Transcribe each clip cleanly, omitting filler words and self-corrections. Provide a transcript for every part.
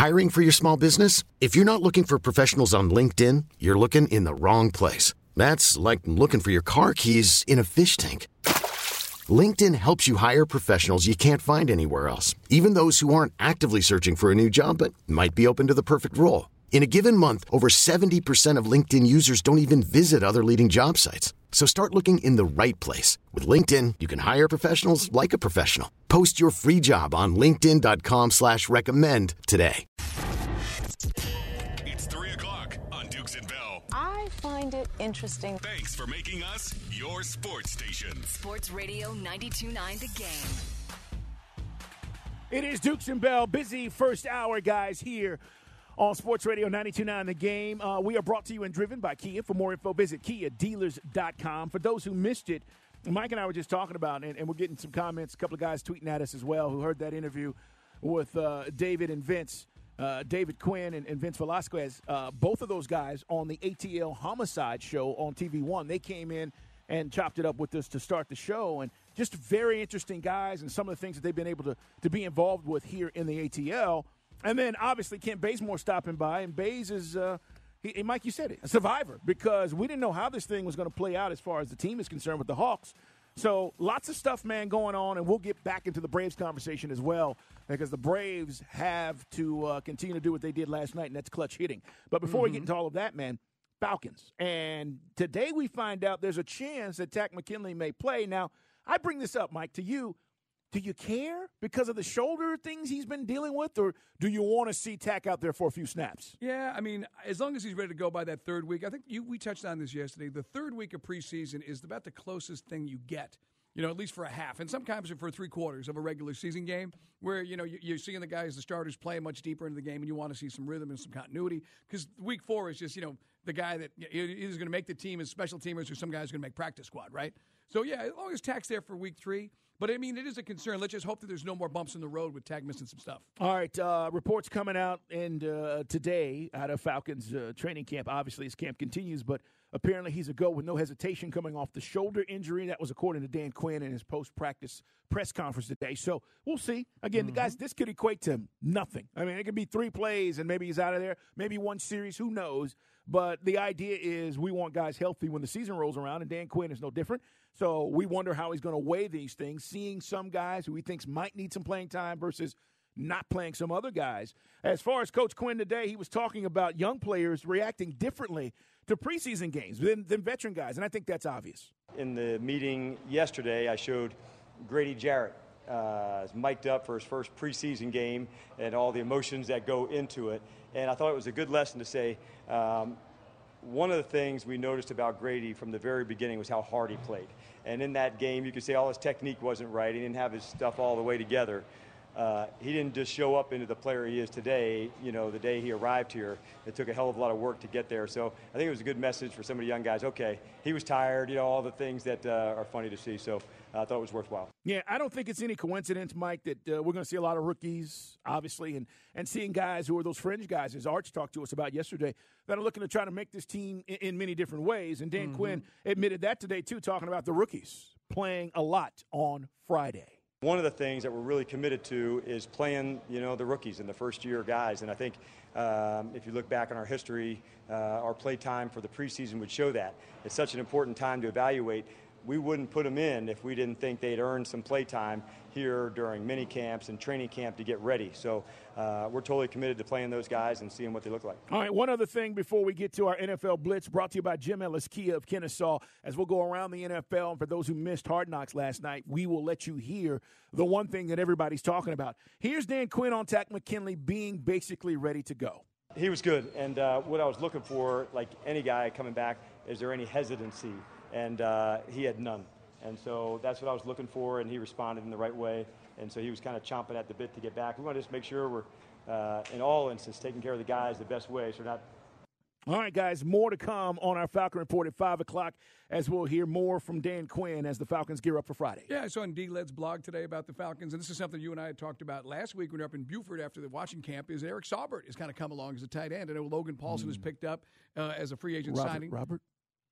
Hiring for your small business? If you're not looking for professionals on LinkedIn, you're looking in the wrong place. That's like looking for your car keys in a fish tank. LinkedIn helps you hire professionals you can't find anywhere else, even those who aren't actively searching for a new job but might be open to the perfect role. In a given month, over 70% of LinkedIn users don't even visit other leading job sites. So start looking in the right place. With LinkedIn, you can hire professionals like a professional. Post your free job on linkedin.com/recommend today. It's 3 o'clock on Dukes and Bell. I find it interesting. Thanks for making us your sports station. Sports Radio 92.9 The Game. It is Dukes and Bell. Busy first hour, guys, here on Sports Radio 92.9 The Game. We are brought to you and driven by Kia. For more info, visit KiaDealers.com. For those who missed it, Mike and I were just talking about it, and we're getting some comments, a couple of guys tweeting at us as well who heard that interview with David and Vince, David Quinn and Vince Velasquez. Both of those guys on the ATL Homicide show on TV1. They came in and chopped it up with us to start the show, and just very interesting guys and some of the things that they've been able to be involved with here in the ATL. And then, obviously, Kent Bazemore stopping by. And Baze is, Mike, you said it, a survivor, because we didn't know how this thing was going to play out as far as the team is concerned with the Hawks. So lots of stuff, man, going on. And we'll get back into the Braves conversation as well, because the Braves have to continue to do what they did last night, and that's clutch hitting. But before we get into all of that, man, Falcons. And today we find out there's a chance that Takk McKinley may play. Now, I bring this up, Mike, to you. Do you care because of the shoulder things he's been dealing with, or do you want to see Takk out there for a few snaps? Yeah, I mean, as long as he's ready to go by that third week. I think we touched on this yesterday. The third week of preseason is about the closest thing you get, at least for a half, and sometimes for 3/4 of a regular season game, where, you're seeing the guys, the starters, playing much deeper into the game, and you want to see some rhythm and some continuity, because week 4 is just, the guy that is going to make the team as special teamers, or some guy's going to make practice squad, right? So, yeah, as long as Tack's there for week 3. But, I mean, it is a concern. Let's just hope that there's no more bumps in the road with Takk missing some stuff. All right, reports coming out today out of Falcons training camp. Obviously, his camp continues, but apparently he's a go with no hesitation coming off the shoulder injury. That was according to Dan Quinn in his post-practice press conference today. So we'll see. Again, the guys, this could equate to nothing. I mean, it could be 3 plays and maybe he's out of there, maybe 1 series, who knows. But the idea is we want guys healthy when the season rolls around, and Dan Quinn is no different. So we wonder how he's going to weigh these things, seeing some guys who he thinks might need some playing time versus not playing some other guys. As far as Coach Quinn today, he was talking about young players reacting differently to preseason games than veteran guys, and I think that's obvious. In the meeting yesterday, I showed Grady Jarrett mic'd up for his first preseason game and all the emotions that go into it. And I thought it was a good lesson to say, one of the things we noticed about Grady from the very beginning was how hard he played. And in that game, you could say all his technique wasn't right. He didn't have his stuff all the way together. He didn't just show up into the player he is today, the day he arrived here. It took a hell of a lot of work to get there. So I think it was a good message for some of the young guys. Okay, he was tired, all the things that are funny to see. So I thought it was worthwhile. Yeah, I don't think it's any coincidence, Mike, that we're going to see a lot of rookies, obviously, and seeing guys who are those fringe guys, as Arch talked to us about yesterday, that are looking to try to make this team in many different ways. And Dan Quinn admitted that today, too, talking about the rookies playing a lot on Friday. One of the things that we're really committed to is playing, the rookies and the first-year guys. And I think if you look back on our history, our play time for the preseason would show that. It's such an important time to evaluate. We wouldn't put them in if we didn't think they'd earned some play time here during mini camps and training camp to get ready. So we're totally committed to playing those guys and seeing what they look like. All right, one other thing before we get to our NFL Blitz, brought to you by Jim Ellis Kia of Kennesaw. As we'll go around the NFL, and for those who missed Hard Knocks last night, we will let you hear the one thing that everybody's talking about. Here's Dan Quinn on Takk McKinley being basically ready to go. He was good, and what I was looking for, like any guy coming back, is there any hesitancy? And he had none. And so that's what I was looking for, and he responded in the right way. And so he was kind of chomping at the bit to get back. We want to just make sure we're, in all instances, taking care of the guys the best way. So we're not. All right, guys, more to come on our Falcon Report at 5 o'clock as we'll hear more from Dan Quinn as the Falcons gear up for Friday. Yeah, I saw on D-Led's blog today about the Falcons, and this is something you and I had talked about last week when we were up in Buford after the watching camp, is Eric Saubert has kind of come along as a tight end. I know Logan Paulson has picked up as a free agent signing. Robert?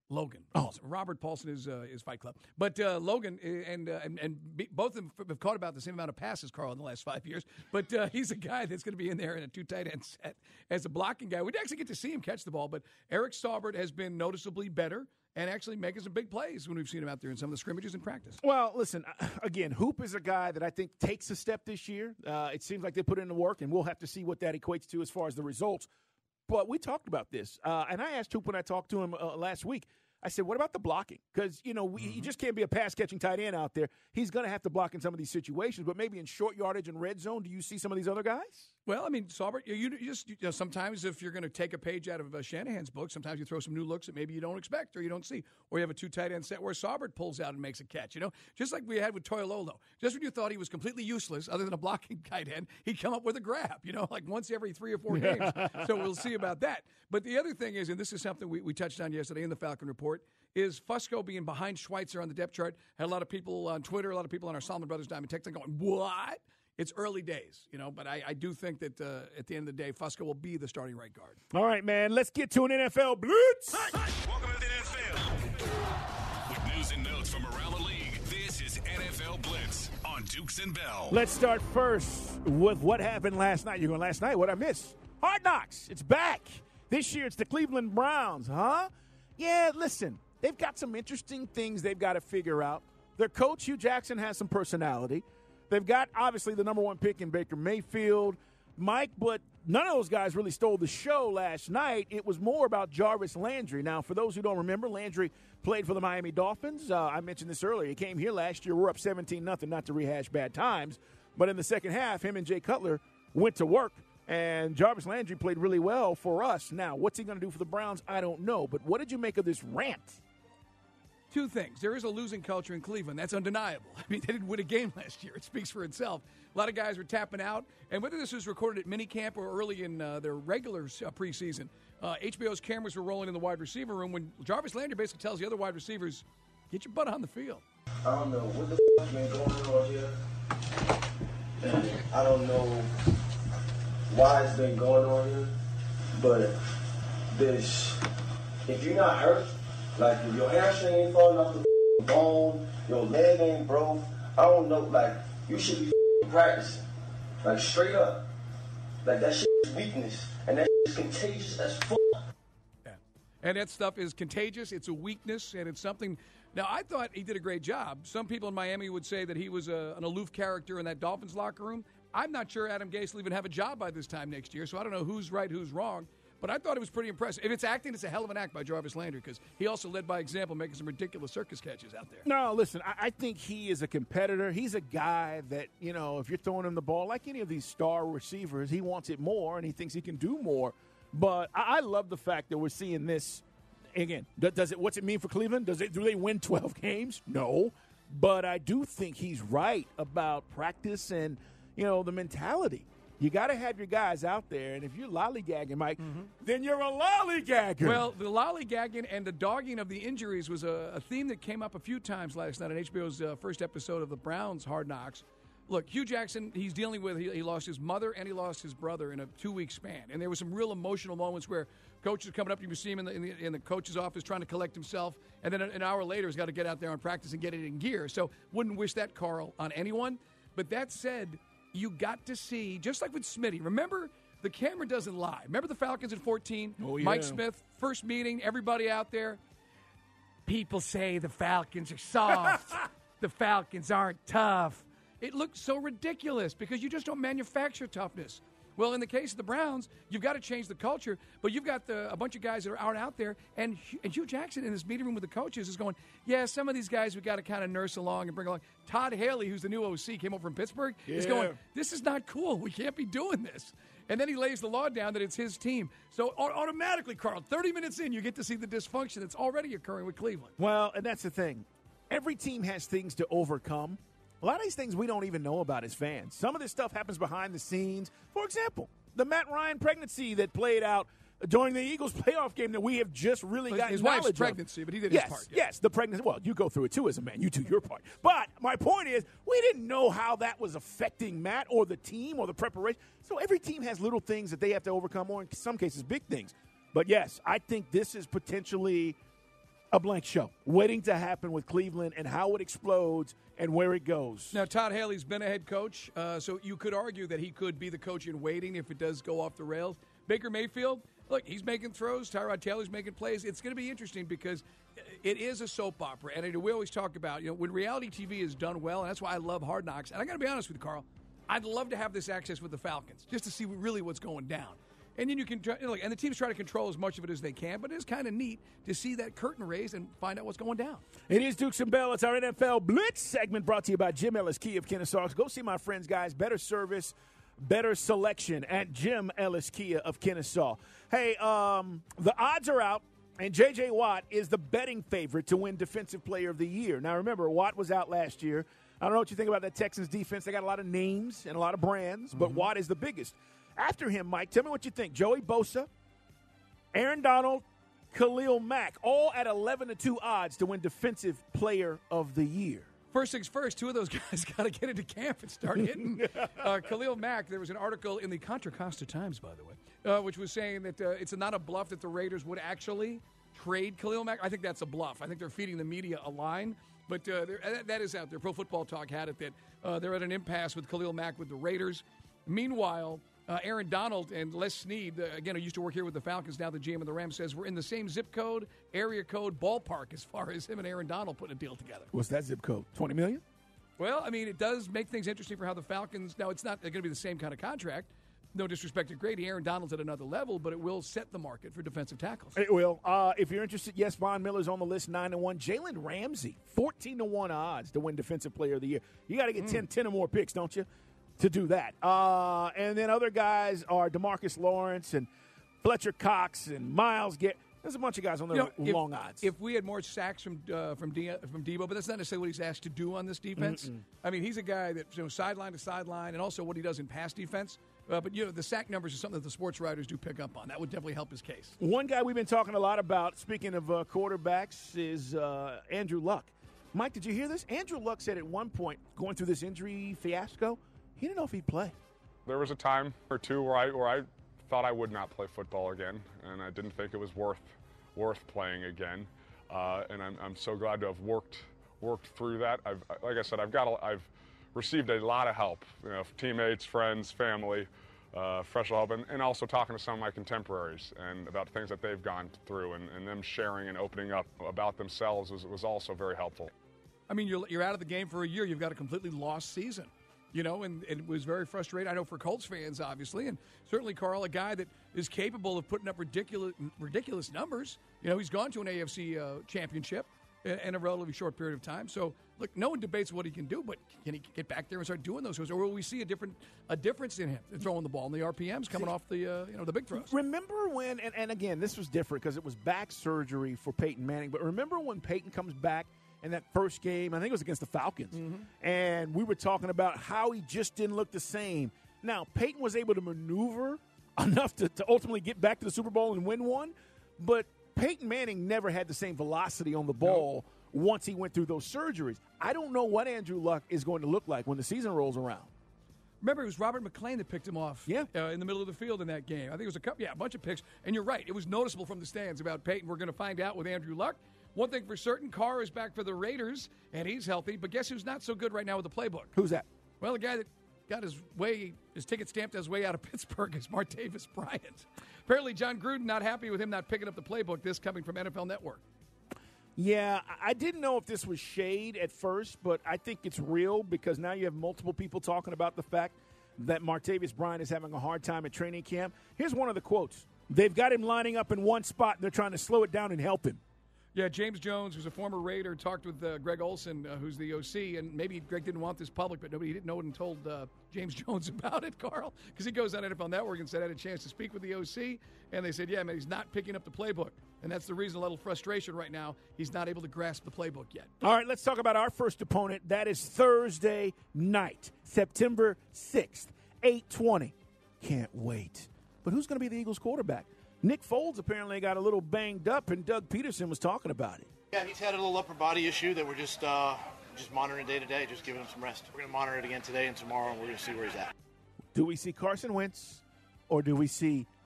Logan Paulson. Robert Paulson is Fight Club. But Logan both of them have caught about the same amount of passes, Carl, in the last 5 years. But he's a guy that's going to be in there in a two tight end set as a blocking guy. We'd actually get to see him catch the ball. But Eric Saubert has been noticeably better and actually making some big plays when we've seen him out there in some of the scrimmages in practice. Well, listen, again, Hoop is a guy that I think takes a step this year. It seems like they put in the work, and we'll have to see what that equates to as far as the results. But we talked about this, and I asked Hoop when I talked to him last week. I said, what about the blocking? Because, you just can't be a pass-catching tight end out there. He's going to have to block in some of these situations, but maybe in short yardage and red zone, do you see some of these other guys? Well, I mean, Saubert, sometimes if you're going to take a page out of Shanahan's book, sometimes you throw some new looks that maybe you don't expect or you don't see. Or you have a two tight end set where Saubert pulls out and makes a catch, just like we had with Toilolo. Just when you thought he was completely useless, other than a blocking tight end, he'd come up with a grab, like once every 3 or 4 games. So we'll see about that. But the other thing is, and this is something we touched on yesterday in the Falcon Report, is Fusco being behind Schweitzer on the depth chart. Had a lot of people on Twitter, a lot of people on our Solomon Brothers Diamond text going, what? It's early days, but I do think that at the end of the day, Fusco will be the starting right guard. All right, man, let's get to an NFL Blitz. Welcome to the NFL. With news and notes from around the league, this is NFL Blitz on Dukes and Bell. Let's start first with what happened last night. You're going, last night? What'd I miss? Hard Knocks. It's back. This year it's the Cleveland Browns, huh? Yeah, listen, they've got some interesting things they've got to figure out. Their coach, Hugh Jackson, has some personality. They've got, obviously, the number one pick in Baker Mayfield, Mike, but none of those guys really stole the show last night. It was more about Jarvis Landry. Now, for those who don't remember, Landry played for the Miami Dolphins. I mentioned this earlier. He came here last year. We're up 17-0, not to rehash bad times. But in the second half, him and Jay Cutler went to work, and Jarvis Landry played really well for us. Now, what's he going to do for the Browns? I don't know. But what did you make of this rant? Two things. There is a losing culture in Cleveland. That's undeniable. I mean, they didn't win a game last year. It speaks for itself. A lot of guys were tapping out. And whether this was recorded at minicamp or early in their regular preseason, HBO's cameras were rolling in the wide receiver room when Jarvis Landry basically tells the other wide receivers, get your butt on the field. I don't know what the f*** been going on here. And I don't know why it's been going on here. But if you're not hurt, like, if your hamstring ain't falling off the bone, your leg ain't broke, I don't know, like, you should be practicing. Like, straight up. Like, that shit is weakness. And that shit is contagious as fuck. Yeah. And that stuff is contagious. It's a weakness, and it's something. Now, I thought he did a great job. Some people in Miami would say that he was an aloof character in that Dolphins locker room. I'm not sure Adam Gase will even have a job by this time next year, so I don't know who's right, who's wrong. But I thought it was pretty impressive. If it's acting, it's a hell of an act by Jarvis Landry because he also led by example, making some ridiculous circus catches out there. No, listen, I think he is a competitor. He's a guy that, if you're throwing him the ball, like any of these star receivers, he wants it more and he thinks he can do more. But I love the fact that we're seeing this. Again, what's it mean for Cleveland? Do they win 12 games? No. But I do think he's right about practice and, the mentality. You got to have your guys out there, and if you're lollygagging, Mike, then you're a lollygagger. Well, the lollygagging and the dogging of the injuries was a theme that came up a few times last night on HBO's first episode of the Browns Hard Knocks. Look, Hugh Jackson, he's dealing with, he lost his mother and he lost his brother in a 2-week span. And there were some real emotional moments where coaches are coming up, you see him in the coach's office trying to collect himself, and then an hour later he's got to get out there and practice and get it in gear. So wouldn't wish that, Carl, on anyone. But that said, you got to see, just like with Smitty, remember, the camera doesn't lie. Remember the Falcons in 14? Oh, yeah. Mike Smith, first meeting, everybody out there. People say the Falcons are soft. The Falcons aren't tough. It looked so ridiculous because you just don't manufacture toughness. Well, in the case of the Browns, you've got to change the culture, but you've got a bunch of guys that are out there, and Hugh Jackson in this meeting room with the coaches is going, yeah, some of these guys we've got to kind of nurse along and bring along. Todd Haley, who's the new OC, came over from Pittsburgh, is going, this is not cool. We can't be doing this. And then he lays the law down that it's his team. So automatically, Carl, 30 minutes in, you get to see the dysfunction that's already occurring with Cleveland. Well, and that's the thing. Every team has things to overcome. A lot of these things we don't even know about as fans. Some of this stuff happens behind the scenes. For example, the Matt Ryan pregnancy that played out during the Eagles playoff game that we have just really gotten his knowledge wife's pregnancy, of. But he did his part. Yeah. Yes, the pregnancy. Well, you go through it too as a man. You do your part. But my point is, we didn't know how that was affecting Matt or the team or the preparation. So every team has little things that they have to overcome, or in some cases, big things. But yes, I think this is potentially a blank show, waiting to happen with Cleveland and how it explodes and where it goes. Now, Todd Haley's been a head coach, so you could argue that he could be the coach in waiting if it does go off the rails. Baker Mayfield, look, he's making throws. Tyrod Taylor's making plays. It's going to be interesting because it is a soap opera. And we always talk about, when reality TV is done well, and that's why I love Hard Knocks. And I got to be honest with you, Carl, I'd love to have this access with the Falcons just to see really what's going down. And then you can, and the teams try to control as much of it as they can, but it's kind of neat to see that curtain raised and find out what's going down. It is Dukes and Bell. It's our NFL Blitz segment brought to you by Jim Ellis Kia of Kennesaw. Go see my friends, guys. Better service, better selection at Jim Ellis Kia of Kennesaw. Hey, the odds are out, and J.J. Watt is the betting favorite to win Defensive Player of the Year. Now, remember, Watt was out last year. I don't know what you think about that Texans defense. They got a lot of names and a lot of brands, but Watt is the biggest. After him, Mike, tell me what you think. Joey Bosa, Aaron Donald, Khalil Mack, all at 11-2 odds to win Defensive Player of the Year. First things first, two of those guys got to get into camp and start hitting. Khalil Mack, there was an article in the Contra Costa Times, by the way, which was saying that it's not a bluff that the Raiders would actually trade Khalil Mack. I think that's a bluff. I think they're feeding the media a line. But that is out there. Pro Football Talk had it that they're at an impasse with Khalil Mack with the Raiders. Meanwhile, Aaron Donald and Les Snead, again, who used to work here with the Falcons, now the GM of the Rams, says we're in the same zip code, area code, ballpark as far as him and Aaron Donald putting a deal together. What's that zip code? 20 million? Well, I mean, it does make things interesting for how the Falcons – now, it's not going to be the same kind of contract. No disrespect to Grady. Aaron Donald's at another level, but it will set the market for defensive tackles. It will. If you're interested, yes, Von Miller's on the list, 9-1. Jalen Ramsey, 14-1 odds to win Defensive Player of the Year. You got to get 10 or more picks, don't you, to do that. And then other guys are DeMarcus Lawrence and Fletcher Cox and Myles Garrett. There's a bunch of guys on the long odds. If we had more sacks from Debo, but that's not necessarily what he's asked to do on this defense. I mean, he's a guy that sideline to sideline, and also what he does in pass defense. But the sack numbers is something that the sports writers do pick up on. That would definitely help his case. One guy we've been talking a lot about, speaking of quarterbacks, is Andrew Luck. Mike, did you hear this? Andrew Luck said at one point, going through this injury fiasco, he didn't know if he'd play. There was a time or two where I thought I would not play football again, and I didn't think it was worth playing again. And I'm so glad to have worked through that. Like I said, I've received a lot of help, teammates, friends, family, professional help, and also talking to some of my contemporaries and about things that they've gone through, and them sharing and opening up about themselves was also very helpful. I mean, you're out of the game for a year. You've got a completely lost season, and it was very frustrating. I know for Colts fans, obviously, and certainly Carl, a guy that is capable of putting up ridiculous numbers. He's gone to an AFC championship in a relatively short period of time. So, look, no one debates what he can do, but can he get back there and start doing those things? Or will we see a difference in him throwing the ball and the RPMs coming off the big throws? Remember when, and again, this was different because it was back surgery for Peyton Manning, but remember when Peyton comes back in that first game, I think it was against the Falcons, and we were talking about how he just didn't look the same. Now, Peyton was able to maneuver enough to ultimately get back to the Super Bowl and win one, but Peyton Manning never had the same velocity on the ball once he went through those surgeries. I don't know what Andrew Luck is going to look like when the season rolls around. Remember, it was Robert McClain that picked him off in the middle of the field in that game. I think it was a bunch of picks. And you're right. It was noticeable from the stands about Peyton. We're going to find out with Andrew Luck. One thing for certain, Carr is back for the Raiders, and he's healthy. But guess who's not so good right now with the playbook? Who's that? Well, the guy that got his ticket stamped his way out of Pittsburgh is Martavis Bryant. Apparently, John Gruden not happy with him not picking up the playbook. This coming from NFL Network. Yeah, I didn't know if this was shade at first, but I think it's real because now you have multiple people talking about the fact that Martavis Bryant is having a hard time at training camp. Here's one of the quotes. They've got him lining up in one spot, and they're trying to slow it down and help him. Yeah, James Jones, who's a former Raider, talked with Greg Olson, who's the OC, and maybe Greg didn't want this public, but nobody didn't know it and told James Jones about it, Carl, because he goes on NFL Network and said I had a chance to speak with the OC, and they said, yeah, man, he's not picking up the playbook, and that's the reason a little frustration right now. He's not able to grasp the playbook yet. All right, let's talk about our first opponent. That is Thursday night, September 6th, 8:20. Can't wait. But who's going to be the Eagles quarterback? Nick Foles apparently got a little banged up, and Doug Peterson was talking about it. Yeah, he's had a little upper body issue that we're just monitoring day to day, just giving him some rest. We're going to monitor it again today and tomorrow, and we're going to see where he's at. Do we see Carson Wentz, or do we see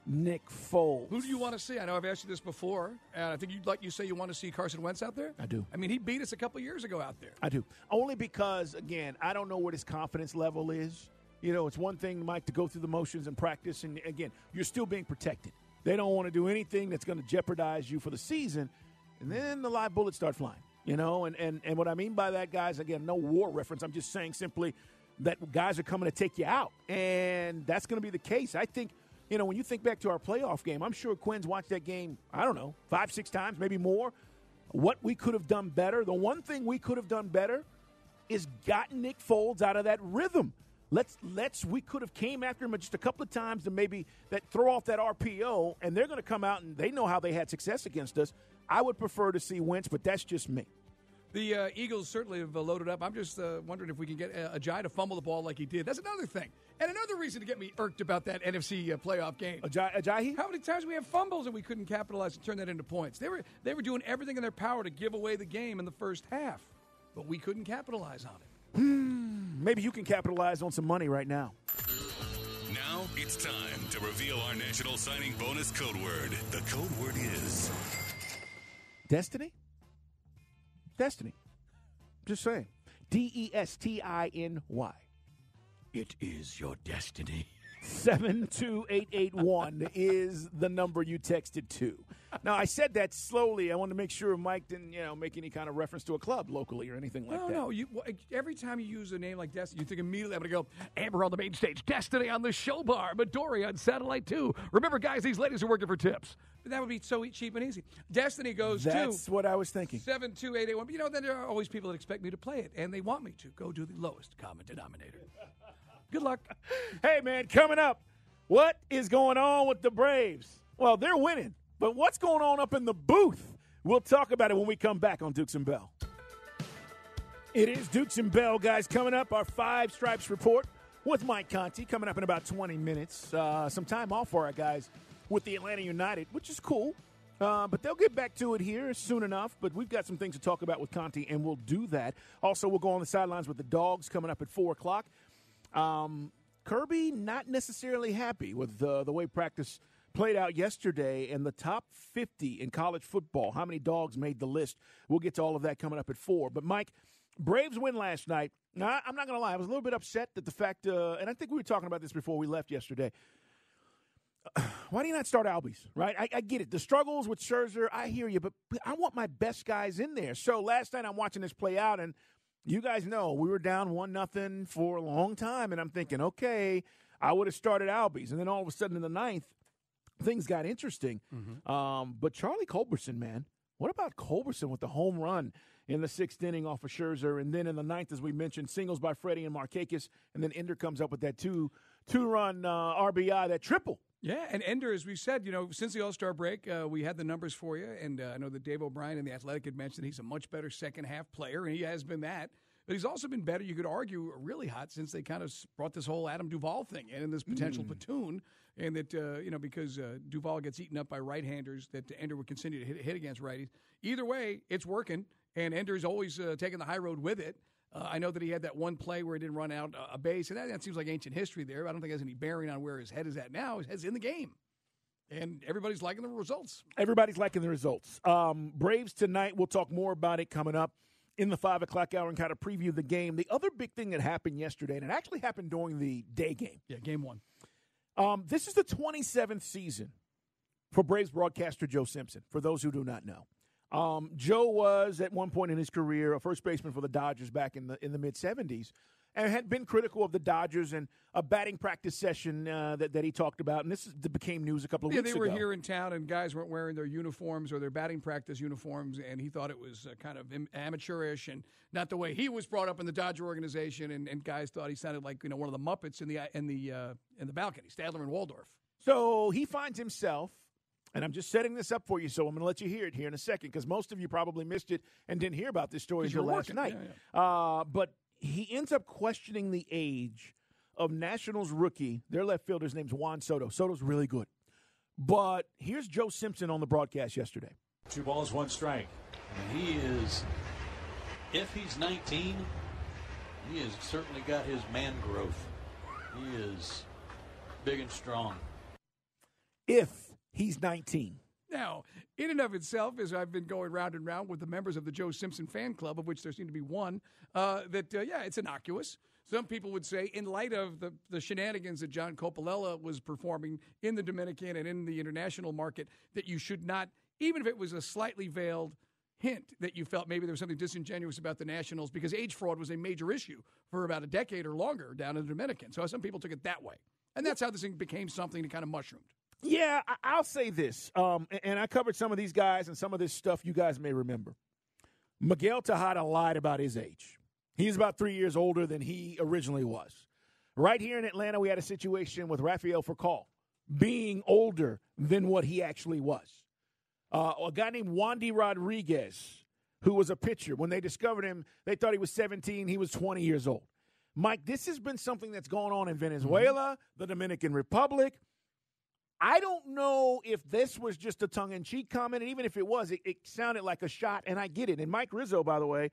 Nick Foles. Who do you want to see? I know I've asked you this before, and I think you say you want to see Carson Wentz out there? I do. I mean, he beat us a couple years ago out there. I do. Only because, again, I don't know what his confidence level is. You know, it's one thing, Mike, to go through the motions and practice, and, again, you're still being protected. They don't want to do anything that's going to jeopardize you for the season, and then the live bullets start flying, you know. And what I mean by that, guys, again, no war reference. I'm just saying simply that guys are coming to take you out, and that's going to be the case. I think, you know, when you think back to our playoff game, I'm sure Quinn's watched that game, I don't know, 5-6 times, maybe more. What we could have done better, the one thing we could have done better is gotten Nick Foles out of that rhythm. We could have came after him just a couple of times to maybe that throw off that RPO, and they're going to come out and they know how they had success against us. I would prefer to see Wentz, but that's just me. The Eagles certainly have loaded up. I'm just wondering if we can get Ajayi to fumble the ball like he did. That's another thing. And another reason to get me irked about that NFC playoff game. Ajayi? How many times we have fumbles and we couldn't capitalize and turn that into points? They were doing everything in their power to give away the game in the first half, but we couldn't capitalize on it. Maybe you can capitalize on some money right now. Now it's time to reveal our national signing bonus code word. The code word is Destiny? Destiny. Just saying. Destiny. It is your destiny. 72881 is the number you texted to. Now, I said that slowly. I wanted to make sure Mike didn't, make any kind of reference to a club locally or anything like that. No. Every time you use a name like Destiny, you think immediately I'm going to go, Amber on the main stage, Destiny on the show bar, Midori on Satellite 2. Remember, guys, these ladies are working for tips. But that would be so cheap and easy. Destiny goes to... That's what I was thinking. 72881. But, then there are always people that expect me to play it, and they want me to. Go to the lowest common denominator. Good luck. Hey, man, coming up, what is going on with the Braves? Well, they're winning, but what's going on up in the booth? We'll talk about it when we come back on Dukes and Bell. It is Dukes and Bell, guys. Coming up, our Five Stripes report with Mike Conti. Coming up in about 20 minutes. Some time off for our guys with the Atlanta United, which is cool. But they'll get back to it here soon enough. But we've got some things to talk about with Conti, and we'll do that. Also, we'll go on the sidelines with the Dogs coming up at 4 o'clock. Kirby not necessarily happy with the way practice played out yesterday and the top 50 in college football. How many Dogs made the list? We'll get to all of that coming up at 4. But, Mike, Braves win last night. Now, I'm not going to lie. I was a little bit upset that the fact, and I think we were talking about this before we left yesterday. Why do you not start Albies, right? I get it. The struggles with Scherzer, I hear you, but I want my best guys in there. So last night I'm watching this play out, and you guys know we were down 1-0 for a long time, and I'm thinking, okay, I would have started Albies. And then all of a sudden in the ninth, things got interesting. But Charlie Culberson, man, what about Culberson with the home run in the 6th inning off of Scherzer? And then in the 9th, as we mentioned, singles by Freddie and Markakis, and then Ender comes up with that two-run RBI, that triple. Yeah, and Ender, as we said, since the All-Star break, we had the numbers for you, and I know that Dave O'Brien and The Athletic had mentioned he's a much better second-half player, and he has been that. But he's also been better, you could argue, really hot since they kind of brought this whole Adam Duvall thing in this potential platoon, and that, because Duvall gets eaten up by right-handers, that Ender would continue to hit against righties. Either way, it's working, and Ender's always taking the high road with it. I know that he had that one play where he didn't run out a base, and that seems like ancient history there. I don't think it has any bearing on where his head is at now. His head's in the game, and everybody's liking the results. Everybody's liking the results. Braves tonight, we'll talk more about it coming up in the 5 o'clock hour and kind of preview the game. The other big thing that happened yesterday, and it actually happened during the day game. Yeah, game 1. This is the 27th season for Braves broadcaster Joe Simpson, for those who do not know. Joe was, at one point in his career, a first baseman for the Dodgers back in the mid-'70s, and had been critical of the Dodgers and a batting practice session that he talked about. And this became news a couple of weeks ago. Yeah, they were here in town, and guys weren't wearing their uniforms or their batting practice uniforms, and he thought it was kind of amateurish and not the way he was brought up in the Dodger organization. And guys thought he sounded like one of the Muppets in the balcony, Stadler and Waldorf. So he finds himself. And I'm just setting this up for you, so I'm going to let you hear it here in a second, because most of you probably missed it and didn't hear about this story until last night. Yeah. But he ends up questioning the age of Nationals rookie. Their left fielder's name's Juan Soto. Soto's really good. But here's Joe Simpson on the broadcast yesterday. 2 balls, 1 strike. And he is, if he's 19, he has certainly got his man growth. He is big and strong. if he's 19. Now, in and of itself, as I've been going round and round with the members of the Joe Simpson fan club, of which there seem to be one, it's innocuous. Some people would say, in light of the shenanigans that John Coppola was performing in the Dominican and in the international market, that you should not, even if it was a slightly veiled hint that you felt maybe there was something disingenuous about the Nationals, because age fraud was a major issue for about a decade or longer down in the Dominican. So some people took it that way. And that's how this thing became something that kind of mushroomed. Yeah, I'll say this, and I covered some of these guys and some of this stuff you guys may remember. Miguel Tejada lied about his age. He's about 3 years older than he originally was. Right here in Atlanta, we had a situation with Rafael Furcal being older than what he actually was. A guy named Wandy Rodriguez, who was a pitcher, when they discovered him, they thought he was 17. He was 20 years old. Mike, this has been something that's going on in Venezuela, the Dominican Republic. I don't know if this was just a tongue-in-cheek comment, and even if it was, it sounded like a shot, and I get it. And Mike Rizzo, by the way,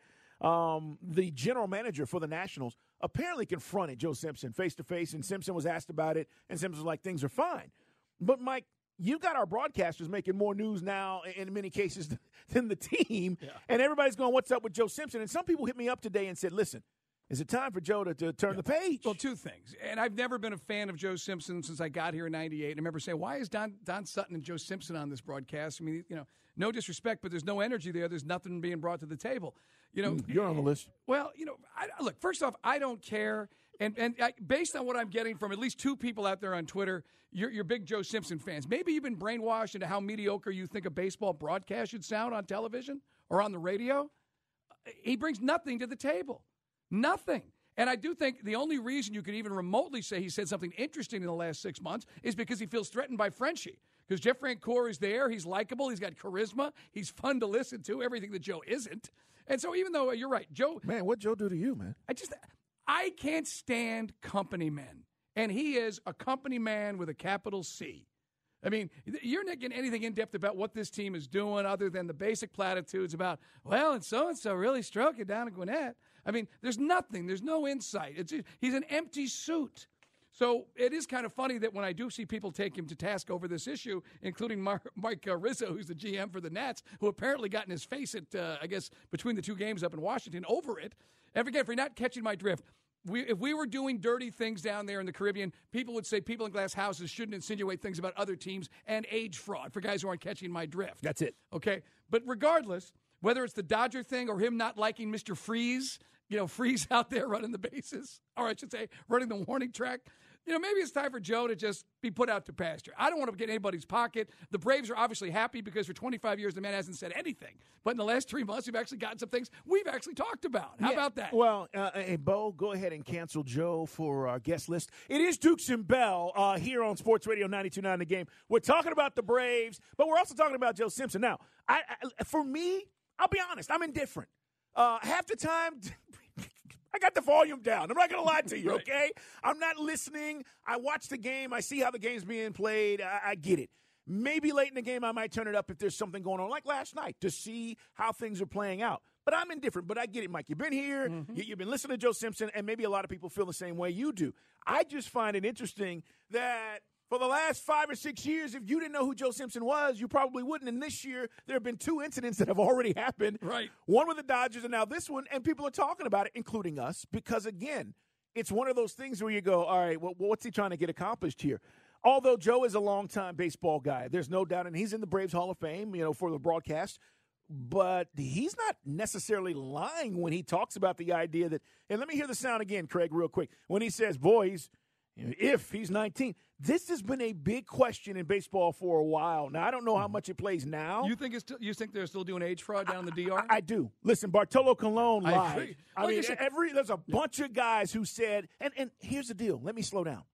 the general manager for the Nationals, apparently confronted Joe Simpson face-to-face, and Simpson was asked about it, and Simpson was like, things are fine. But, Mike, you got our broadcasters making more news now in many cases than the team, and everybody's going, what's up with Joe Simpson? And some people hit me up today and said, listen, is it time for Joe to turn the page? Well, two things. And I've never been a fan of Joe Simpson since I got here in '98. And I remember saying, why is Don Sutton and Joe Simpson on this broadcast? I mean, no disrespect, but there's no energy there. There's nothing being brought to the table. You're on the list. Well, look, first off, I don't care. And based on what I'm getting from at least two people out there on Twitter, you're big Joe Simpson fans. Maybe you've been brainwashed into how mediocre you think a baseball broadcast should sound on television or on the radio. He brings nothing to the table. Nothing. And I do think the only reason you could even remotely say he said something interesting in the last 6 months is because he feels threatened by Frenchie. Because Jeff Francoeur is there. He's likable. He's got charisma. He's fun to listen to, everything that Joe isn't. And so even though you're right, Joe. Man, what'd Joe do to you, man? I can't stand company men. And he is a company man with a capital C. I mean, you're not getting anything in-depth about what this team is doing other than the basic platitudes about, well, and so-and-so really stroking down at Gwinnett. I mean, there's nothing. There's no insight. He's an empty suit. So it is kind of funny that when I do see people take him to task over this issue, including Mike Rizzo, who's the GM for the Nats, who apparently got in his face at, between the two games up in Washington over it. And again, if you're not catching my drift, if we were doing dirty things down there in the Caribbean, people would say people in glass houses shouldn't insinuate things about other teams and age fraud for guys who aren't catching my drift. That's it. Okay? But regardless, whether it's the Dodger thing or him not liking Mr. Freeze, Freeze out there running the bases, or I should say running the warning track, maybe it's time for Joe to just be put out to pasture. I don't want to get in anybody's pocket. The Braves are obviously happy because for 25 years the man hasn't said anything. But in the last 3 months, we've actually gotten some things we've actually talked about. How about that? Well, hey, Bo, go ahead and cancel Joe for our guest list. It is Dukes and Bell here on Sports Radio 92.9 The Game. We're talking about the Braves, but we're also talking about Joe Simpson. Now, for me, I'll be honest, I'm indifferent. Half the time, I got the volume down. I'm not going to lie to you, okay? I'm not listening. I watch the game. I see how the game's being played. I get it. Maybe late in the game I might turn it up if there's something going on, like last night, to see how things are playing out. But I'm indifferent. But I get it, Mike. You've been here. You've been listening to Joe Simpson, and maybe a lot of people feel the same way you do. I just find it interesting that for the last 5 or 6 years, if you didn't know who Joe Simpson was, you probably wouldn't. And this year, there have been 2 incidents that have already happened. Right. One with the Dodgers and now this one, and people are talking about it, including us, because, again, it's one of those things where you go, all right, well, what's he trying to get accomplished here? Although Joe is a longtime baseball guy, there's no doubt, and he's in the Braves Hall of Fame, for the broadcast, but he's not necessarily lying when he talks about the idea that, and let me hear the sound again, Craig, real quick, when he says, boys, if he's 19, this has been a big question in baseball for a while. Now, I don't know how much it plays now. You think they're still doing age fraud down in the DR? I do. Listen, Bartolo Colon lied. I agree. I mean, there's a bunch of guys who said, and here's the deal. Let me slow down.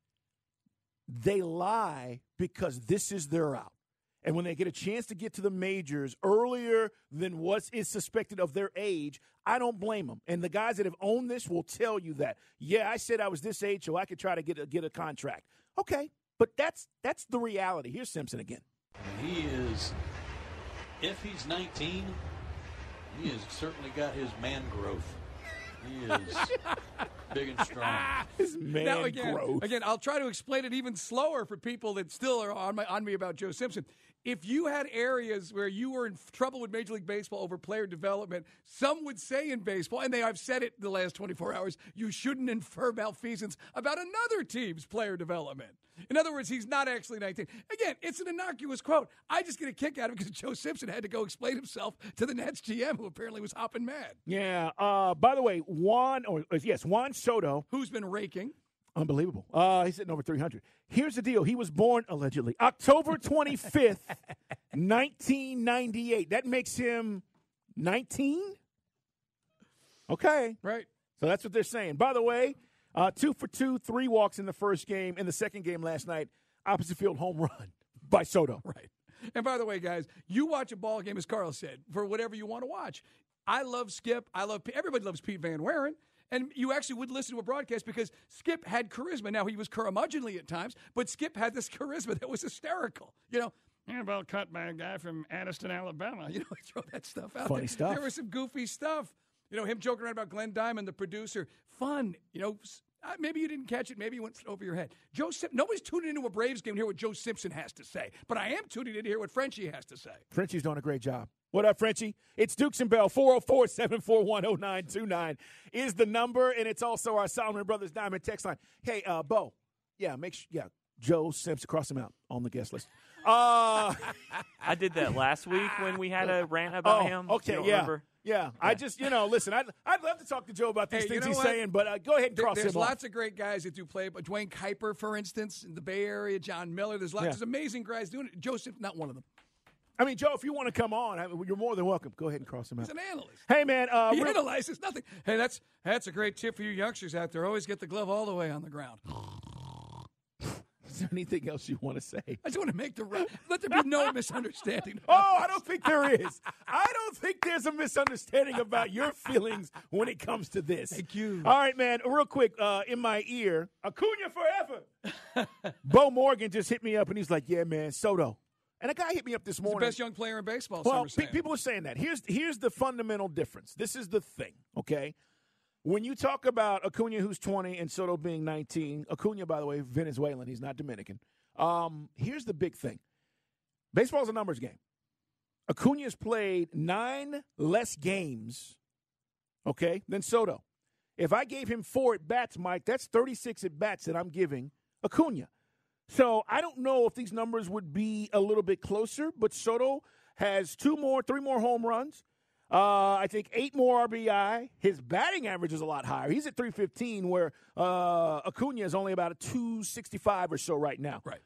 They lie because this is their out. And when they get a chance to get to the majors earlier than what is suspected of their age, I don't blame them. And the guys that have owned this will tell you that. Yeah, I said I was this age, so I could try to get a contract. Okay, but that's the reality. Here's Simpson again. He is, if he's 19, he has certainly got his man growth. He is big and strong. This man Now, growth. again, I'll try to explain it even slower for people that still are on me about Joe Simpson. If you had areas where you were in trouble with Major League Baseball over player development, some would say in baseball, and I've said it the last 24 hours, you shouldn't infer malfeasance about another team's player development. In other words, he's not actually 19. Again, it's an innocuous quote. I just get a kick out of it because Joe Simpson had to go explain himself to the Nets GM, who apparently was hopping mad. Yeah. By the way, Juan Soto. Who's been raking. Unbelievable. He's sitting over 300. Here's the deal. He was born, allegedly, October 25th, 1998. That makes him 19? Okay. Right. So that's what they're saying. By the way, 2 for 2, 3 walks in the first game. In the second game last night, opposite field home run by Soto. Right. And by the way, guys, you watch a ball game, as Carl said, for whatever you want to watch. I love Skip. Everybody loves Pete Van Wieren. And you actually would listen to a broadcast because Skip had charisma. Now, he was curmudgeonly at times, but Skip had this charisma that was hysterical. Well, cut by a guy from Addison, Alabama. Throw that stuff out Funny there. stuff. There was some goofy stuff. Him joking around about Glenn Diamond, the producer. Fun. Maybe you didn't catch it. Maybe it went over your head. Nobody's tuning into a Braves game to hear what Joe Simpson has to say. But I am tuning in to hear what Frenchie has to say. Frenchie's doing a great job. What up, Frenchie? It's Dukes and Bell. 404-741-0929 is the number, and it's also our Solomon Brothers Diamond text line. Hey, Bo, Joe Simpson, cross him out on the guest list. I did that last week when we had a rant about him. Okay, remember? Yeah. I just, listen, I'd love to talk to Joe about these things he's saying, but go ahead and cross him off. There's lots of great guys that do play, but Dwayne Kuiper, for instance, in the Bay Area, John Miller, there's amazing guys doing it. Joe Simpson, not one of them. I mean, Joe, if you want to come on, you're more than welcome. Go ahead and cross him out. He's an analyst. Hey, man. He analyzes nothing. Hey, that's a great tip for you youngsters out there. Always get the glove all the way on the ground. Is there anything else you want to say? I just want to let there be no misunderstanding. I don't think there is. I don't think there's a misunderstanding about your feelings when it comes to this. Thank you. All right, man. Real quick, in my ear, Acuna forever. Bo Morgan just hit me up, and he's like, yeah, man, Soto. And a guy hit me up this morning. He's the best young player in baseball. Well, people are saying that. Here's the fundamental difference. This is the thing, okay? When you talk about Acuna, who's 20, and Soto being 19, Acuna, by the way, Venezuelan. He's not Dominican. Here's the big thing. Baseball's a numbers game. Acuna's played 9 less games, okay, than Soto. If I gave him 4 at-bats, Mike, that's 36 at-bats that I'm giving Acuna. So I don't know if these numbers would be a little bit closer, but Soto has 3 more home runs. I think 8 more RBI. His batting average is a lot higher. He's at 315, where Acuna is only about a 265 or so right now. Right.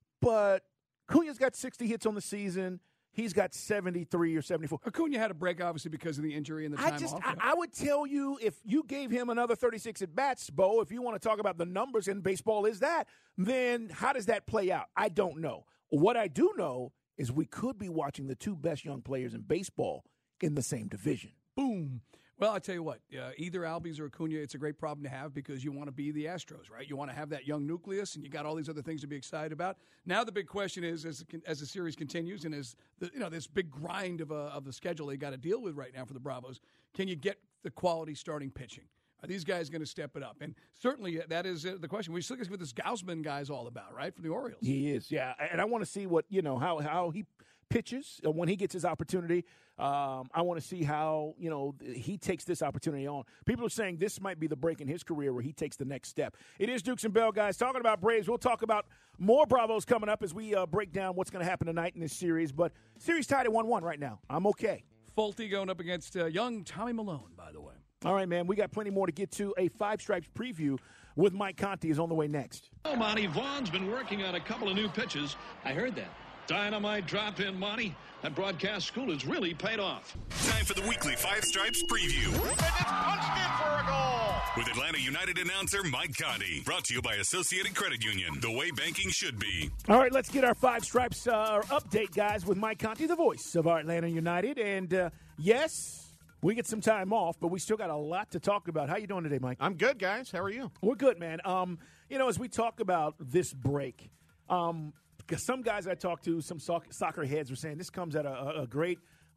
But Acuna's got 60 hits on the season. He's got 73 or 74. Acuna had a break, obviously, because of the injury and the time off. I would tell you, if you gave him another 36 at-bats, Bo, if you want to talk about the numbers, and baseball is that, then how does that play out? I don't know. What I do know is we could be watching the 2 best young players in baseball in the same division. Boom. Well, I tell you what, either Albies or Acuna, it's a great problem to have because you want to be the Astros, right? You want to have that young nucleus, and you got all these other things to be excited about. Now the big question is, as the series continues, and as this big grind of the schedule they got to deal with right now for the Bravos, can you get the quality starting pitching? Are these guys going to step it up? And certainly that is the question. We still get what this Gausman guy is all about, right, for the Orioles. He is, yeah. And I want to see what how he pitches when he gets his opportunity. I want to see how he takes this opportunity on. People are saying this might be the break in his career where he takes the next step. It is Dukes and Bell, guys. Talking about Braves, we'll talk about more Bravos coming up as we break down what's going to happen tonight in this series. But series tied at 1-1 right now. I'm okay. Fulte going up against young Tommy Malone, by the way. All right, man. We got plenty more to get to. A Five Stripes preview with Mike Conti is on the way next. Oh, Monty, Vaughn's been working on a couple of new pitches. I heard that. Dynamite drop in, Monty. That broadcast school has really paid off. Time for the weekly Five Stripes preview. And it's punched in for a goal. With Atlanta United announcer Mike Conti. Brought to you by Associated Credit Union. The way banking should be. All right, let's get our Five Stripes update, guys, with Mike Conti, the voice of our Atlanta United. And, yes, we get some time off, but we still got a lot to talk about. How you doing today, Mike? I'm good, guys. How are you? We're good, man. As we talk about this break, because some guys I talked to, some soccer heads, were saying this comes at a great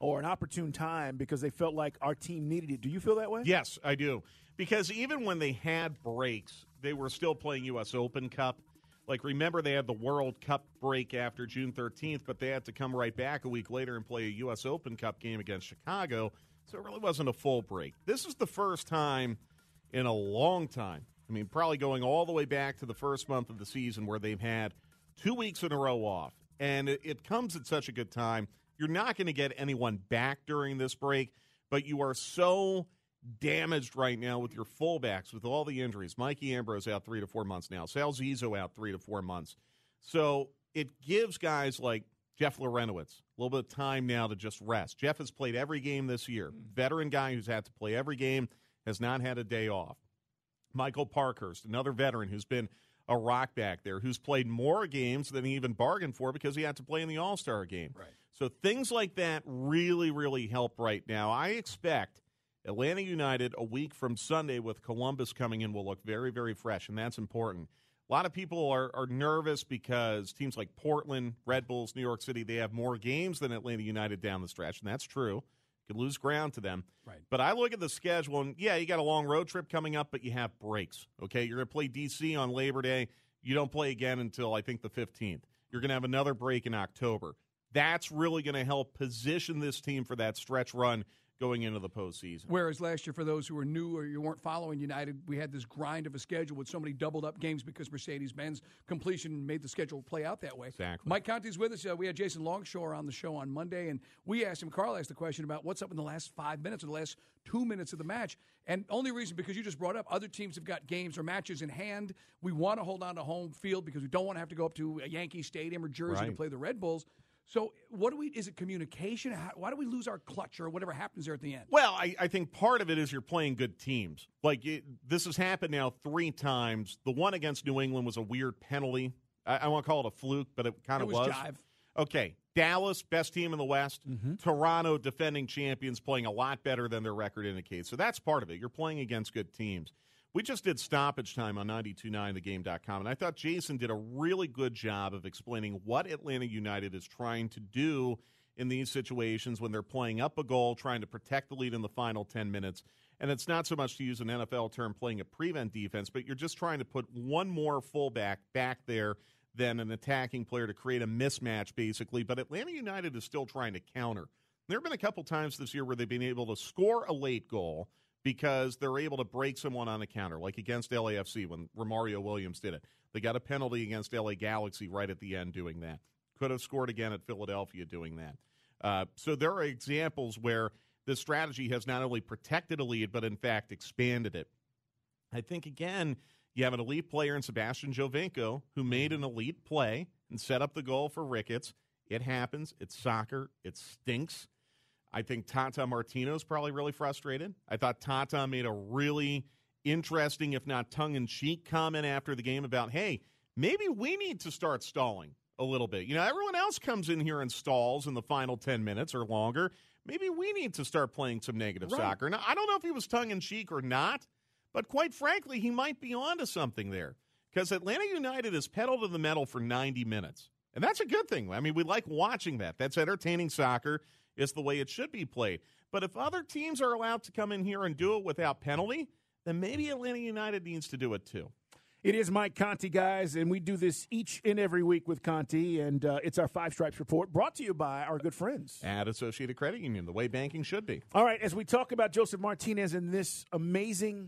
or an opportune time because they felt like our team needed it. Do you feel that way? Yes, I do. Because even when they had breaks, they were still playing U.S. Open Cup. Like, remember, they had the World Cup break after June 13th, but they had to come right back a week later and play a U.S. Open Cup game against Chicago, so it really wasn't a full break. This is the first time in a long time, I mean, probably going all the way back to the first month of the season where they've had 2 weeks in a row off, and it comes at such a good time. You're not going to get anyone back during this break, but you are so damaged right now with your fullbacks with all the injuries. Mikey Ambrose out 3 to 4 months now. Sal Zizzo out 3 to 4 months. So it gives guys like Jeff Larentowicz a little bit of time now to just rest. Jeff has played every game this year. Veteran guy who's had to play every game, has not had a day off. Michael Parkhurst, another veteran who's been a rock back there, who's played more games than he even bargained for because he had to play in the All-Star game. Right. So things like that really, really help right now. I expect Atlanta United a week from Sunday with Columbus coming in will look very, very fresh, and that's important. A lot of people are nervous because teams like Portland, Red Bulls, New York City, they have more games than Atlanta United down the stretch, and that's true. You could lose ground to them. Right. But I look at the schedule, and, yeah, you got a long road trip coming up, but you have breaks, okay? You're going to play D.C. on Labor Day. You don't play again until, I think, the 15th. You're going to have another break in October. That's really going to help position this team for that stretch run going into the postseason. Whereas last year, for those who are new or you weren't following United, we had this grind of a schedule with so many doubled-up games because Mercedes-Benz completion made the schedule play out that way. Exactly. Mike Conti's with us. We had Jason Longshore on the show on Monday, and we asked him, Carl asked the question about what's up in the last 5 minutes or the last 2 minutes of the match. And only reason, because you just brought up, other teams have got games or matches in hand. We want to hold on to home field because we don't want to have to go up to a Yankee Stadium or Jersey to play the Red Bulls. So is it communication? Why do we lose our clutch or whatever happens there at the end? Well, I think part of it is you're playing good teams. Like, this has happened now 3 times. The one against New England was a weird penalty. I won't call it a fluke, but it kind of was. Jive. Okay, Dallas, best team in the West. Mm-hmm. Toronto, defending champions, playing a lot better than their record indicates. So that's part of it. You're playing against good teams. We just did stoppage time on 92.9thegame.com, and I thought Jason did a really good job of explaining what Atlanta United is trying to do in these situations when they're playing up a goal, trying to protect the lead in the final 10 minutes. And it's not so much, to use an NFL term, playing a prevent defense, but you're just trying to put one more fullback back there than an attacking player to create a mismatch, basically. But Atlanta United is still trying to counter. There have been a couple times this year where they've been able to score a late goal because they're able to break someone on a counter, like against LAFC when Romario Williams did it. They got a penalty against LA Galaxy right at the end doing that. Could have scored again at Philadelphia doing that. So there are examples where this strategy has not only protected a lead, but in fact expanded it. I think, again, you have an elite player in Sebastian Giovinco who made an elite play and set up the goal for Ricketts. It happens. It's soccer. It stinks. I think Tata Martino's probably really frustrated. I thought Tata made a really interesting, if not tongue-in-cheek, comment after the game about, hey, maybe we need to start stalling a little bit. You know, everyone else comes in here and stalls in the final 10 minutes or longer. Maybe we need to start playing some negative soccer. Now, I don't know if he was tongue-in-cheek or not, but quite frankly, he might be onto something there because Atlanta United is pedal to the metal for 90 minutes. And that's a good thing. I mean, we like watching that. That's entertaining soccer. It's the way it should be played. But if other teams are allowed to come in here and do it without penalty, then maybe Atlanta United needs to do it too. It is Mike Conti, guys, and we do this each and every week with Conti, and it's our Five Stripes Report, brought to you by our good friends at Associated Credit Union, the way banking should be. All right, as we talk about Josef Martinez and this amazing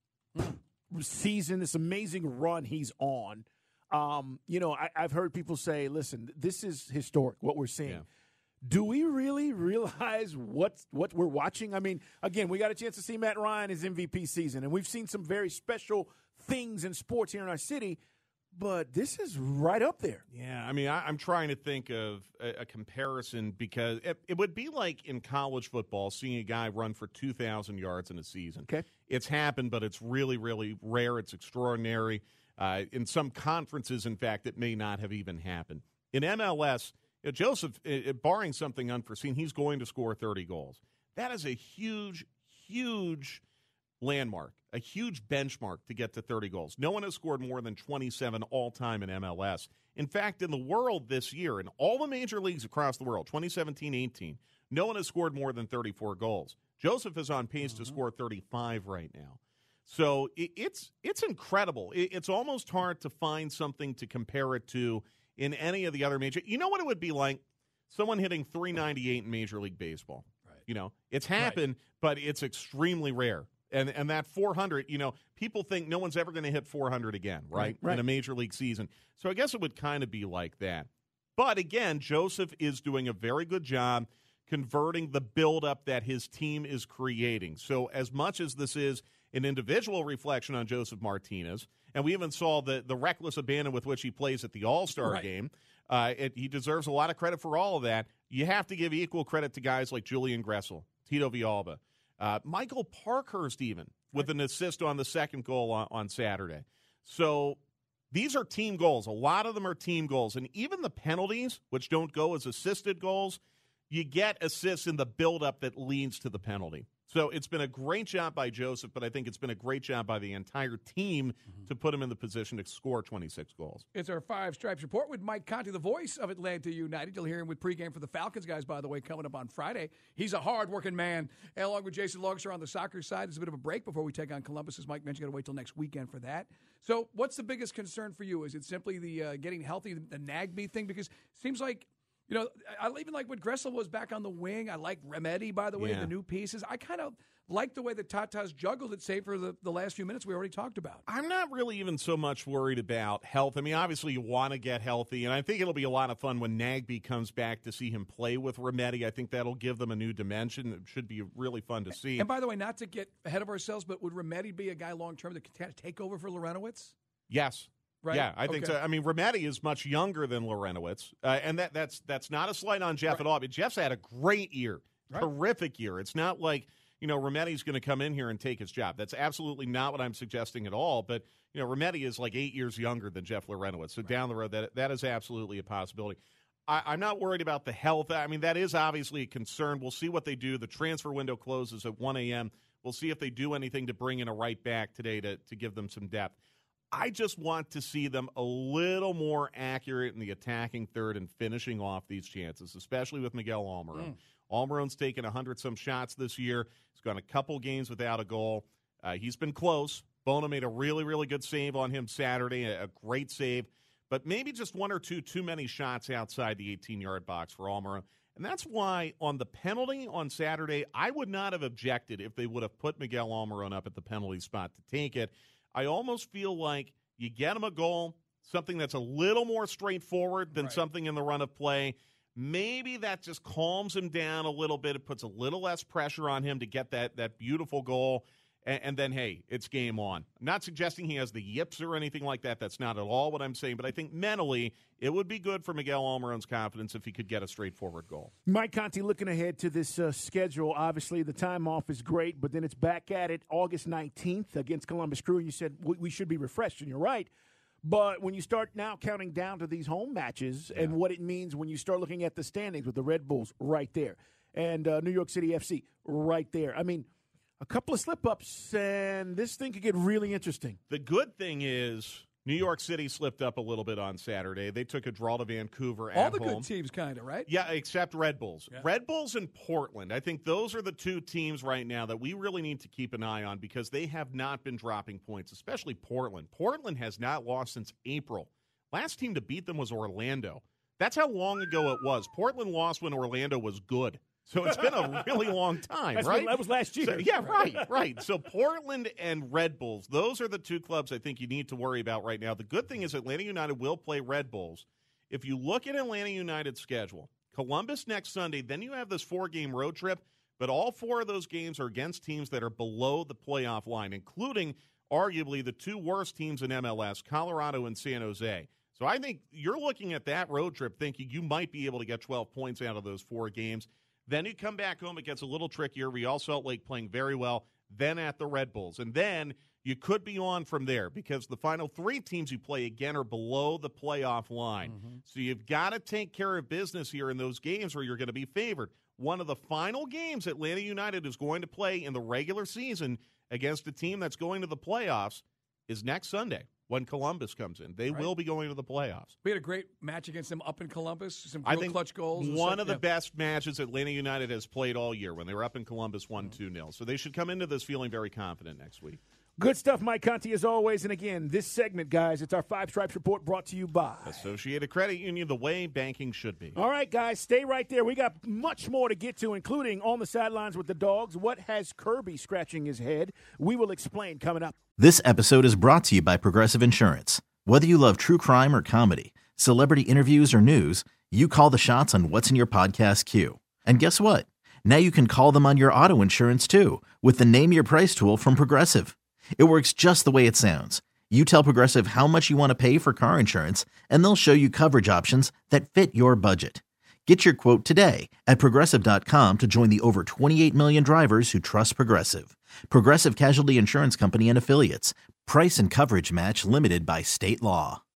season, this amazing run he's on, I've heard people say, listen, this is historic, what we're seeing. Yeah. Do we really realize what we're watching? I mean, again, we got a chance to see Matt Ryan his MVP season, and we've seen some very special things in sports here in our city, but this is right up there. Yeah, I mean, I'm trying to think of a comparison because it would be like in college football seeing a guy run for 2,000 yards in a season. Okay. It's happened, but it's really, really rare. It's extraordinary. In some conferences, in fact, it may not have even happened. In MLS, Josef, barring something unforeseen, he's going to score 30 goals. That is a huge, huge landmark, a huge benchmark to get to 30 goals. No one has scored more than 27 all-time in MLS. In fact, in the world this year, in all the major leagues across the world, 2017-18, no one has scored more than 34 goals. Joseph is on pace to score 35 right now. So it's incredible. It's almost hard to find something to compare it to in any of the other major. You know what it would be like? Someone hitting 398 in Major League Baseball. Right. You know, it's happened, but it's extremely rare. And that 400, you know, people think no one's ever going to hit 400 again, right? In a Major League season. So I guess it would kind of be like that. But again, Joseph is doing a very good job converting the buildup that his team is creating. So as much as this is an individual reflection on Joseph Martinez, and we even saw the reckless abandon with which he plays at the All-Star game, he deserves a lot of credit for all of that. You have to give equal credit to guys like Julian Gressel, Tito Villalba, Michael Parkhurst even, with an assist on the second goal on Saturday. So these are team goals. A lot of them are team goals. And even the penalties, which don't go as assisted goals, you get assists in the buildup that leads to the penalty. So it's been a great job by Joseph, but I think it's been a great job by the entire team to put him in the position to score 26 goals. It's our Five Stripes Report with Mike Conti, the voice of Atlanta United. You'll hear him with pregame for the Falcons guys, by the way, coming up on Friday. He's a hard-working man. And along with Jason Longshore on the soccer side, there's a bit of a break before we take on Columbus. As Mike mentioned, got to wait till next weekend for that. So what's the biggest concern for you? Is it simply the getting healthy, the Nagbe thing? Because it seems like, you know, I even like when Gressel was back on the wing. I like Remedi, by the way, the new pieces. I kind of like the way that Tata's juggled it, save for the last few minutes we already talked about. I'm not really even so much worried about health. I mean, obviously you want to get healthy, and I think it'll be a lot of fun when Nagbe comes back to see him play with Remedi. I think that'll give them a new dimension. It should be really fun to see. And by the way, not to get ahead of ourselves, but would Remedi be a guy long-term that could take over for Larentowicz? Yes. Right? Yeah, I think so. I mean, Remedi is much younger than Larentowicz, and that's not a slight on Jeff at all. But Jeff's had a great year, terrific year. It's not like, you know, Remedi's going to come in here and take his job. That's absolutely not what I'm suggesting at all. But, you know, Remedi is like 8 years younger than Jeff Larentowicz. So down the road, that is absolutely a possibility. I'm not worried about the health. I mean, that is obviously a concern. We'll see what they do. The transfer window closes at 1 a.m. We'll see if they do anything to bring in a right back today to give them some depth. I just want to see them a little more accurate in the attacking third and finishing off these chances, especially with Miguel Almiron. Almiron's taken 100-some shots this year. He's gone a couple games without a goal. He's been close. Bono made a really, really good save on him Saturday, a great save. But maybe just one or two too many shots outside the 18-yard box for Almiron. And that's why on the penalty on Saturday, I would not have objected if they would have put Miguel Almiron up at the penalty spot to take it. I almost feel like you get him a goal, something that's a little more straightforward than something in the run of play. Maybe that just calms him down a little bit. It puts a little less pressure on him to get that beautiful goal. And then, hey, it's game on. I'm not suggesting he has the yips or anything like that. That's not at all what I'm saying. But I think mentally it would be good for Miguel Almiron's confidence if he could get a straightforward goal. Mike Conti, looking ahead to this schedule, obviously the time off is great, but then it's back at it August 19th against Columbus Crew. And you said we should be refreshed, and you're right. But when you start now counting down to these home matches and what it means when you start looking at the standings with the Red Bulls right there and New York City FC right there, I mean, a couple of slip-ups, and this thing could get really interesting. The good thing is New York City slipped up a little bit on Saturday. They took a draw to Vancouver at home. All the good teams kind of, right? Yeah, except Red Bulls. Yeah. Red Bulls and Portland. I think those are the two teams right now that we really need to keep an eye on because they have not been dropping points, especially Portland. Portland has not lost since April. Last team to beat them was Orlando. That's how long ago it was. Portland lost when Orlando was good. So it's been a really long time, right? That was last year. So, yeah, right. So Portland and Red Bulls, those are the two clubs I think you need to worry about right now. The good thing is Atlanta United will play Red Bulls. If you look at Atlanta United's schedule, Columbus next Sunday, then you have this 4-game road trip, but all 4 of those games are against teams that are below the playoff line, including arguably the 2 worst teams in MLS, Colorado and San Jose. So I think you're looking at that road trip thinking you might be able to get 12 points out of those 4 games. Then you come back home, it gets a little trickier. Real Salt Lake playing very well, then at the Red Bulls. And then you could be on from there because the final 3 teams you play, again, are below the playoff line. So you've got to take care of business here in those games or you're going to be favored. One of the final games Atlanta United is going to play in the regular season against a team that's going to the playoffs is next Sunday when Columbus comes in. They will be going to the playoffs. We had a great match against them up in Columbus, some I real think clutch goals. One of the best matches Atlanta United has played all year when they were up in Columbus 1-2-0. So they should come into this feeling very confident next week. Good stuff, Mike Conti, as always. And again, this segment, guys, it's our Five Stripes Report brought to you by Associated Credit Union, the way banking should be. All right, guys, stay right there. We got much more to get to, including on the sidelines with the Dogs. What has Kirby scratching his head? We will explain coming up. This episode is brought to you by Progressive Insurance. Whether you love true crime or comedy, celebrity interviews or news, you call the shots on what's in your podcast queue. And guess what? Now you can call them on your auto insurance, too, with the Name Your Price tool from Progressive. It works just the way it sounds. You tell Progressive how much you want to pay for car insurance, and they'll show you coverage options that fit your budget. Get your quote today at Progressive.com to join the over 28 million drivers who trust Progressive. Progressive Casualty Insurance Company and Affiliates. Price and coverage match limited by state law.